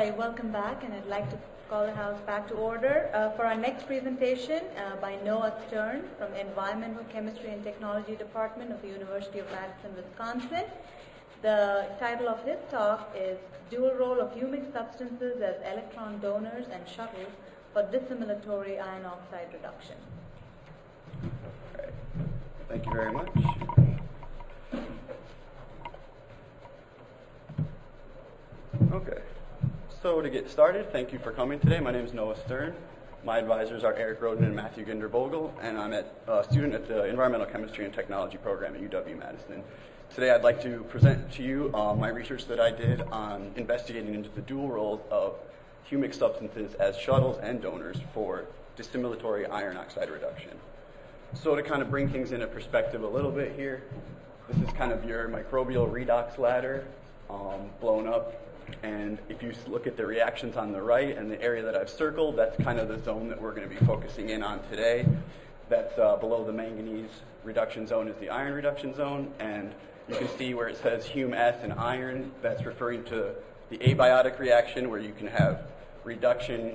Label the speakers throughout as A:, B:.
A: right, welcome back, and I'd like to call the House back to order for our next presentation by Noah Stern from Environmental Chemistry and Technology Department of the University of Madison, Wisconsin. The title of his talk is Dual Role of Humic Substances as Electron Donors and Shuttles for Dissimilatory Iron Oxide Reduction.
B: All right. Thank you very much. Okay, so to get started, thank you for coming today. My name is Noah Stern. My advisors are Eric Roden and Matthew Ginder-Bogle, and I'm a student at the Environmental Chemistry and Technology program at UW-Madison. Today I'd like to present to you my research that I did on investigating into the dual roles of humic substances as shuttles and donors for dissimilatory iron oxide reduction. So to kind of bring things into perspective a little bit here, this is kind of your microbial redox ladder blown up. And if you look at the reactions on the right and the area that I've circled, that's kind of the zone that we're going to be focusing in on today. That's below the manganese reduction zone is the iron reduction zone. And you can see where it says Hum-S and iron, that's referring to the abiotic reaction where you can have reduction,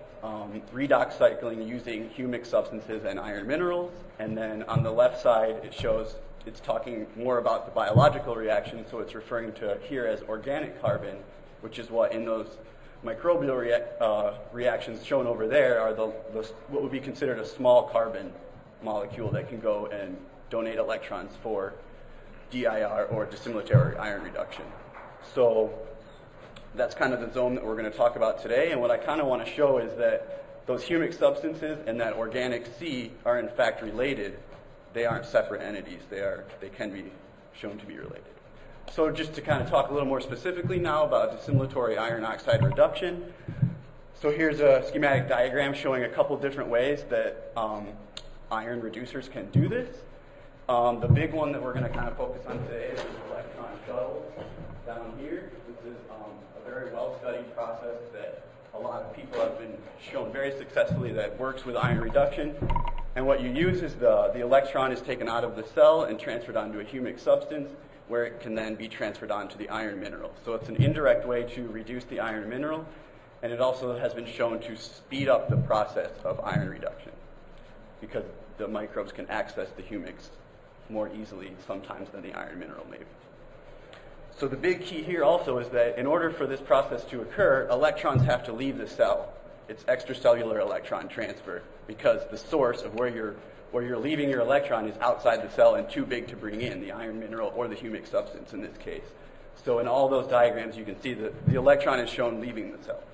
B: redox cycling using humic substances and iron minerals. And then on the left side, it shows it's talking more about the biological reaction, so it's referring to here as organic carbon, which is what in those microbial reactions shown over there are the what would be considered a small carbon molecule that can go and donate electrons for DIR or dissimilatory iron reduction. So that's kind of the zone that we're going to talk about today, and what I kind of want to show is that those humic substances and that organic C are in fact related. They aren't separate entities. They can be shown to be related. So just to kind of talk a little more specifically now about dissimilatory iron oxide reduction. So here's a schematic diagram showing a couple different ways that iron reducers can do this. The big one that we're going to kind of focus on today is electron shuttles down here. This is a very well-studied process that a lot of people have been shown very successfully that works with iron reduction. And what you use is the electron is taken out of the cell and transferred onto a humic substance where it can then be transferred onto the iron mineral. So it's an indirect way to reduce the iron mineral, and it also has been shown to speed up the process of iron reduction because the microbes can access the humics more easily sometimes than the iron mineral maybe. So the big key here also is that in order for this process to occur, electrons have to leave the cell. It's extracellular electron transfer because the source of where you're leaving your electron is outside the cell and too big to bring in, the iron mineral or the humic substance in this case. So in all those diagrams you can see that the electron is shown leaving the cell.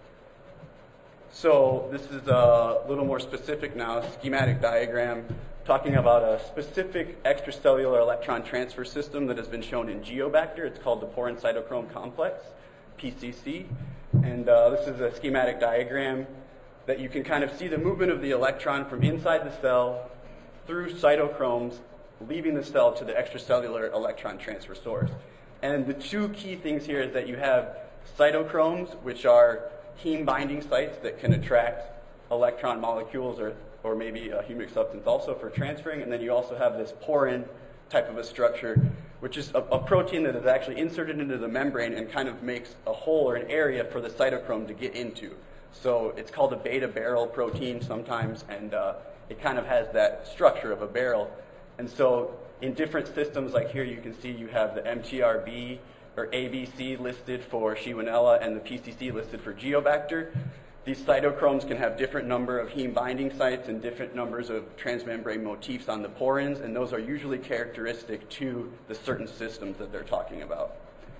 B: So this is a little more specific now, schematic diagram talking about a specific extracellular electron transfer system that has been shown in Geobacter. It's called the porin cytochrome complex, PCC. And this is a schematic diagram that you can kind of see the movement of the electron from inside the cell through cytochromes, leaving the cell to the extracellular electron transfer source. And the two key things here is that you have cytochromes, which are heme binding sites that can attract electron molecules or maybe a humic substance also for transferring. And then you also have this porin type of a structure, which is a protein that is actually inserted into the membrane and kind of makes a hole or an area for the cytochrome to get into. So it's called a beta barrel protein sometimes, and it kind of has that structure of a barrel. And so in different systems, like here you can see you have the MTRB or ABC listed for Shigella and the PCC listed for Geobacter. These cytochromes can have different number of heme binding sites and different numbers of transmembrane motifs on the porins, and those are usually characteristic to the certain systems that they're talking about.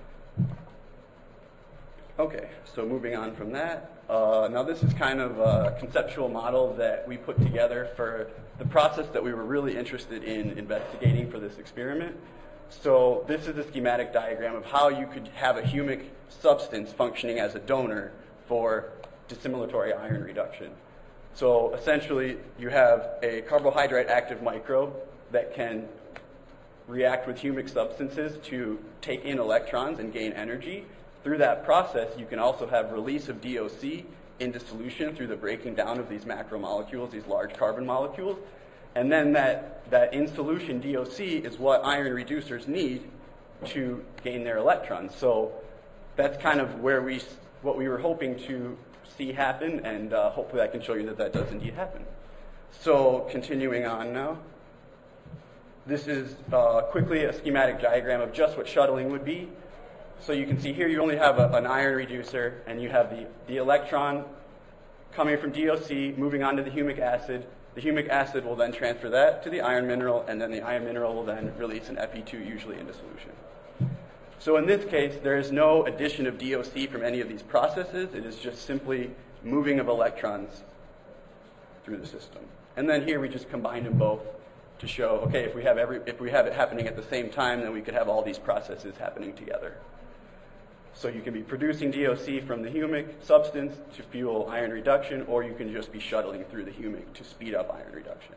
B: Okay, so moving on from that. Now this is kind of a conceptual model that we put together for the process that we were really interested in investigating for this experiment. So this is a schematic diagram of how you could have a humic substance functioning as a donor for dissimilatory iron reduction. So essentially you have a carbohydrate active microbe that can react with humic substances to take in electrons and gain energy. Through that process you can also have release of DOC into solution through the breaking down of these macromolecules, these large carbon molecules. And then that in solution DOC is what iron reducers need to gain their electrons. So that's kind of where we what we were hoping to see happen, and hopefully I can show you that that does indeed happen. So continuing on now, this is quickly a schematic diagram of just what shuttling would be. So you can see here you only have an iron reducer, and you have the electron coming from DOC, moving on to the humic acid. The humic acid will then transfer that to the iron mineral, and then the iron mineral will then release an Fe2 usually into solution. So in this case, there is no addition of DOC from any of these processes. It is just simply moving of electrons through the system. And then here we just combine them both to show, okay, if we have it happening at the same time, then we could have all these processes happening together. So you can be producing DOC from the humic substance to fuel iron reduction, or you can just be shuttling through the humic to speed up iron reduction.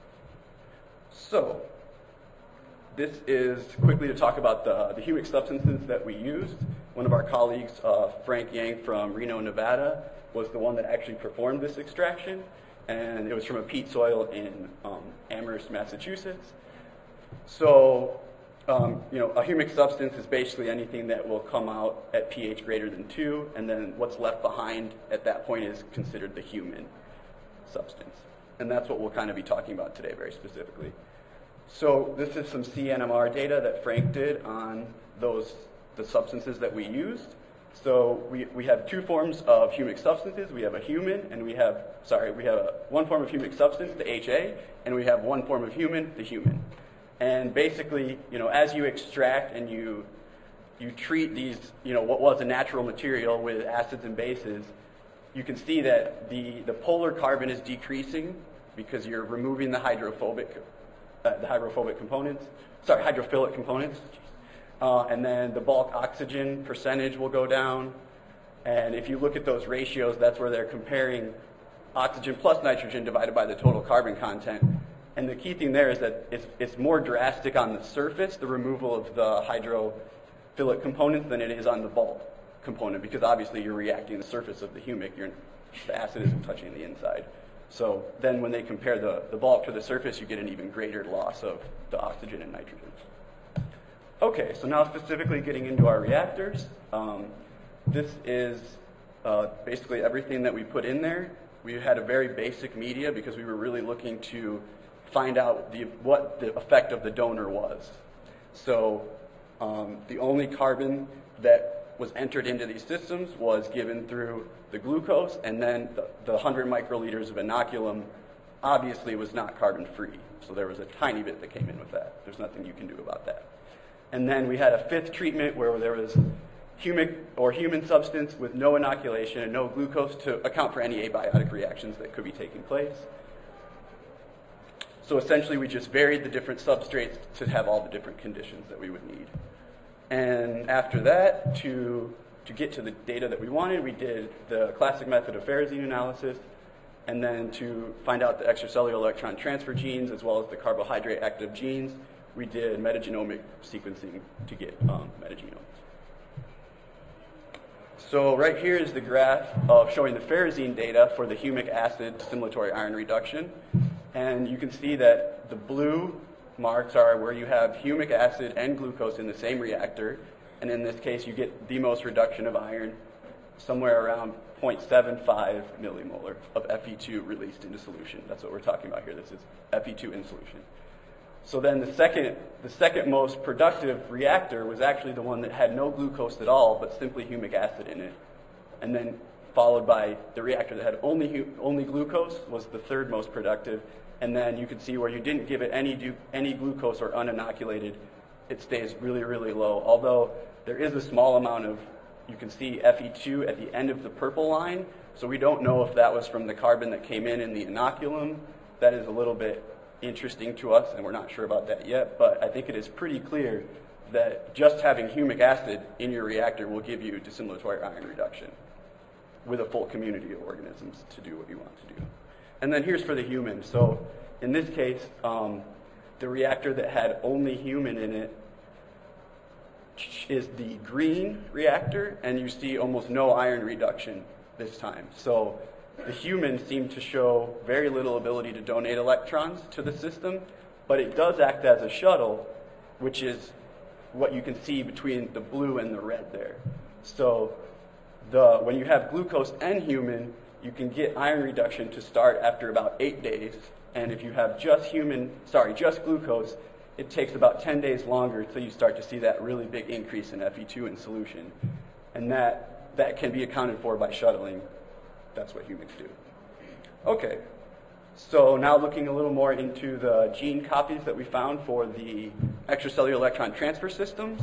B: So this is quickly to talk about the humic substances that we used. One of our colleagues, Frank Yang from Reno, Nevada, was the one that actually performed this extraction, and it was from a peat soil in Amherst, Massachusetts. So a humic substance is basically anything that will come out at pH greater than 2, and then what's left behind at that point is considered the human substance. And that's what we'll kind of be talking about today very specifically. So this is some CNMR data that Frank did on the substances that we used. So we have two forms of humic substances. We have a human, and we have one form of humic substance, the HA, and we have one form of human, the human. And basically, as you extract and you treat these, what was a natural material with acids and bases, you can see that the polar carbon is decreasing because you're removing the hydrophilic components. And then the bulk oxygen percentage will go down. And if you look at those ratios, that's where they're comparing oxygen plus nitrogen divided by the total carbon content. And the key thing there is that it's more drastic on the surface, the removal of the hydrophilic components, than it is on the bulk component, because obviously you're reacting the surface of the humic. The acid isn't touching the inside. So then when they compare the bulk to the surface, you get an even greater loss of the oxygen and nitrogen. Okay, so now specifically getting into our reactors. This is basically everything that we put in there. We had a very basic media because we were really looking to find out what the effect of the donor was. So the only carbon that was entered into these systems was given through the glucose, and then the 100 microliters of inoculum obviously was not carbon-free. So there was a tiny bit that came in with that. There's nothing you can do about that. And then we had a fifth treatment where there was humic or human substance with no inoculation and no glucose to account for any abiotic reactions that could be taking place. So essentially we just varied the different substrates to have all the different conditions that we would need. And after that, to get to the data that we wanted, we did the classic method of ferrozene analysis, and then to find out the extracellular electron transfer genes as well as the carbohydrate active genes, we did metagenomic sequencing to get metagenomes. So right here is the graph of showing the ferrozene data for the humic acid stimulatory iron reduction. And you can see that the blue marks are where you have humic acid and glucose in the same reactor. And in this case, you get the most reduction of iron, somewhere around 0.75 millimolar of Fe2 released into solution. That's what we're talking about here. This is Fe2 in solution. So then the second most productive reactor was actually the one that had no glucose at all, but simply humic acid in it. And then followed by the reactor that had only glucose was the third most productive. And then you can see where you didn't give it any glucose or uninoculated, it stays really, really low. Although there is a small amount of, you can see Fe2 at the end of the purple line. So we don't know if that was from the carbon that came in the inoculum. That is a little bit interesting to us, and we're not sure about that yet. But I think it is pretty clear that just having humic acid in your reactor will give you dissimilar iron reduction with a full community of organisms to do what you want to do. And then here's for the human. So in this case, the reactor that had only human in it is the green reactor, and you see almost no iron reduction this time. So the human seemed to show very little ability to donate electrons to the system, but it does act as a shuttle, which is what you can see between the blue and the red there. So when you have glucose and human, you can get iron reduction to start after about 8 days. And if you have just glucose, it takes about 10 days longer until you start to see that really big increase in Fe2 in solution. And that can be accounted for by shuttling. That's what humans do. Okay, so now looking a little more into the gene copies that we found for the extracellular electron transfer systems.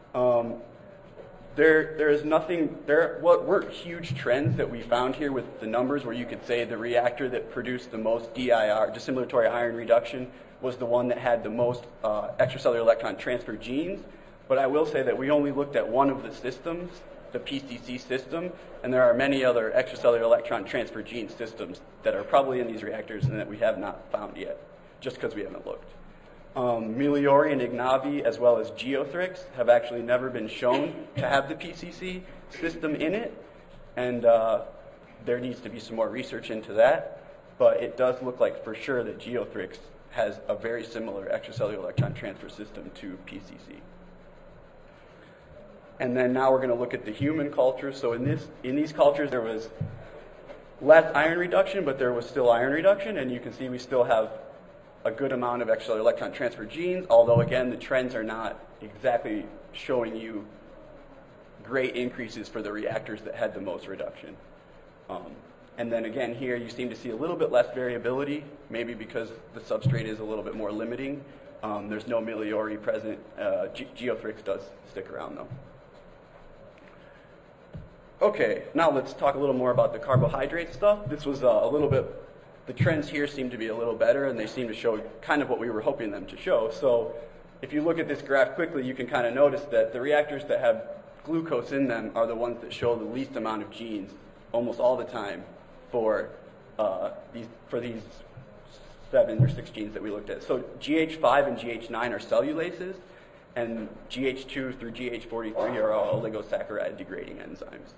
B: What weren't huge trends that we found here with the numbers where you could say the reactor that produced the most DIR, dissimilatory iron reduction, was the one that had the most extracellular electron transfer genes. But I will say that we only looked at one of the systems, the PCC system, and there are many other extracellular electron transfer gene systems that are probably in these reactors and that we have not found yet, just because we haven't looked. Meliori and Ignavi, as well as Geothrix, have actually never been shown to have the PCC system in it, and there needs to be some more research into that. But it does look like for sure that Geothrix has a very similar extracellular electron transfer system to PCC. And then now we're going to look at the human cultures. So in these cultures, there was less iron reduction, but there was still iron reduction, and you can see we still have a good amount of extracellular electron transfer genes, although again the trends are not exactly showing you great increases for the reactors that had the most reduction. And then again here you seem to see a little bit less variability, maybe because the substrate is a little bit more limiting. There's no Meliori present. Geothrix does stick around though. Okay, now let's talk a little more about the carbohydrate stuff. This was a little bit, the trends here seem to be a little better, and they seem to show kind of what we were hoping them to show. So if you look at this graph quickly, you can kind of notice that the reactors that have glucose in them are the ones that show the least amount of genes almost all the time for these 7 or 6 genes that we looked at. So GH5 and GH9 are cellulases, and GH2 through GH43 are all oligosaccharide degrading enzymes.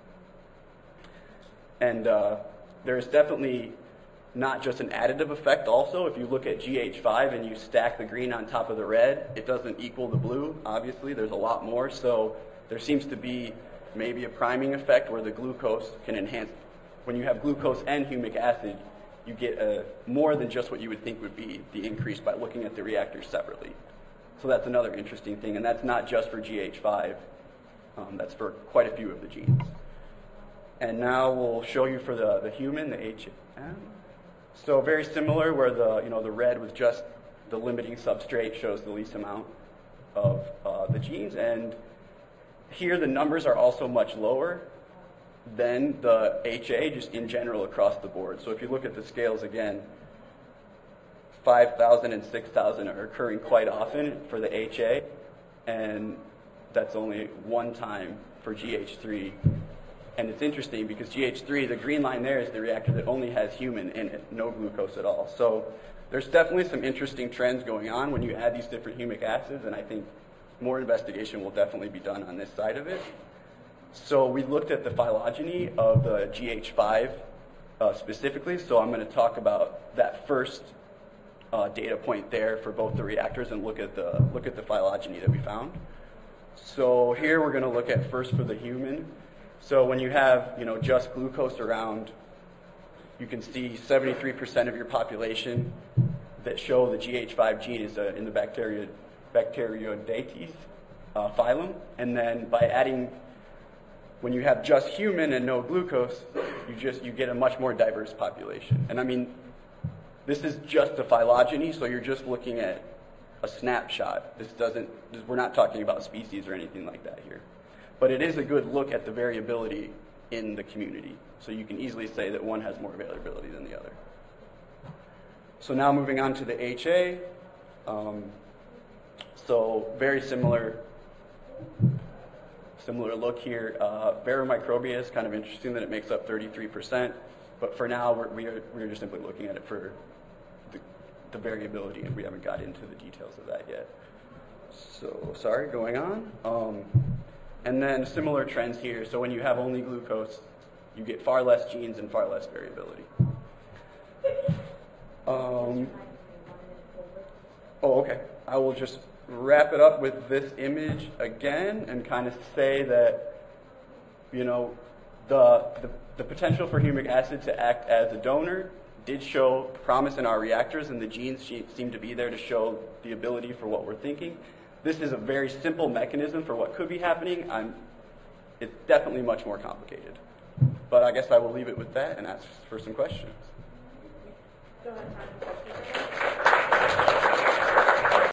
B: And there's definitely not just an additive effect also. If you look at GH5 and you stack the green on top of the red, it doesn't equal the blue, obviously. There's a lot more. So there seems to be maybe a priming effect where the glucose can enhance. When you have glucose and humic acid, you get more than just what you would think would be the increase by looking at the reactors separately. So that's another interesting thing, and that's not just for GH5. That's for quite a few of the genes. And now we'll show you for the human, the HM. So very similar, where the red with just the limiting substrate shows the least amount of the genes, and here the numbers are also much lower than the HA, just in general across the board. So if you look at the scales again, 5,000 and 6,000 are occurring quite often for the HA, and that's only one time for GH3. And it's interesting because GH3, the green line there is the reactor that only has human in it, no glucose at all. So there's definitely some interesting trends going on when you add these different humic acids, and I think more investigation will definitely be done on this side of it. So we looked at the phylogeny of the GH5 specifically, so I'm going to talk about that first data point there for both the reactors and look at the phylogeny that we found. So here we're going to look at first for the human. So when you have just glucose around, you can see 73% of your population that show the GH5 gene is in the Bacteroidetes phylum, and then by adding, when you have just human and no glucose, you get a much more diverse population. And I mean, this is just a phylogeny, so you're just looking at a snapshot. We're not talking about species or anything like that here. But it is a good look at the variability in the community. So you can easily say that one has more variability than the other. So now moving on to the HA. So very similar look here. Baromicrobia is kind of interesting that it makes up 33%. But for now, we're just simply looking at it for the variability, and we haven't got into the details of that yet. So, sorry, going on. And then similar trends here. So when you have only glucose, you get far less genes and far less variability. Okay. I will just wrap it up with this image again and kind of say that You know, the potential for humic acid to act as a donor did show promise in our reactors, and the genes seem to be there to show the ability for what we're thinking. This is a very simple mechanism for what could be happening. It's definitely much more complicated. But I guess I will leave it with that and ask for some questions.
A: Go ahead,